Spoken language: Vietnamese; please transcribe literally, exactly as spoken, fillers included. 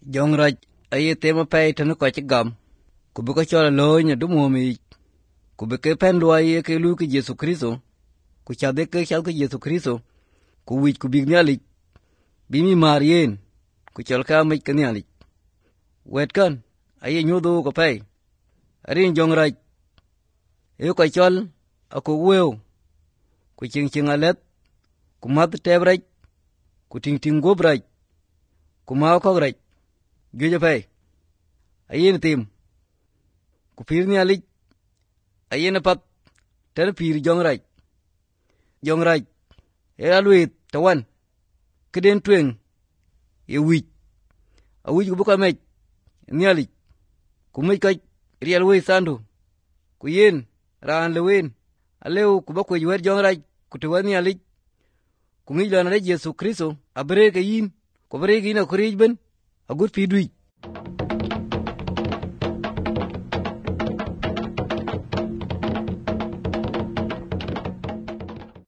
Jong raj aye tema pay tanu ko ci gam ku bu ko chola lo nya du momi ku be ke pen lo aye ke lu ki Yesu Kristo ku cha de ke cha ki Yesu Kristo ku wi ku big nyali bi mi marien ku chol ka mi ke nyali wet kan aye nyodo ko pay arin jong raj e ko chol aku wew ku ching ching alet ku mat tebraj ku ting ting gobraj ku ma ko raj Gyo pay ayen tim ku pir ni alik ayen pat ter pir jong raj jong raj e alwit tawan keden tweng e wich a wich ku buka mech ni alik ku mech ka riel we sandu ku yen ran lewen alew ku bakwe wer jong raj ku tuwa ni alik ku ngi lana Yesu Kristo abre ke yin ku bre ke yin ku rej ben agut pi duit